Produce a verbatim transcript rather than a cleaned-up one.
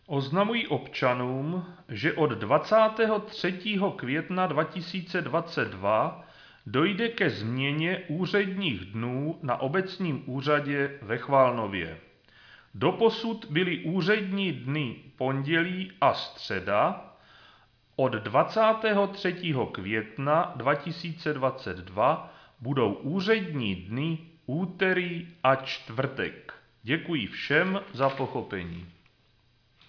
Oznamuji občanům, že od dvacátého třetího května dva tisíce dvacet dva dojde ke změně úředních dnů na obecním úřadě ve Chvalnově. Doposud byly úřední dny pondělí a středa, od dvacátého třetího května dva tisíce dvacet dva budou úřední dny úterý a čtvrtek. Děkuji všem za pochopení.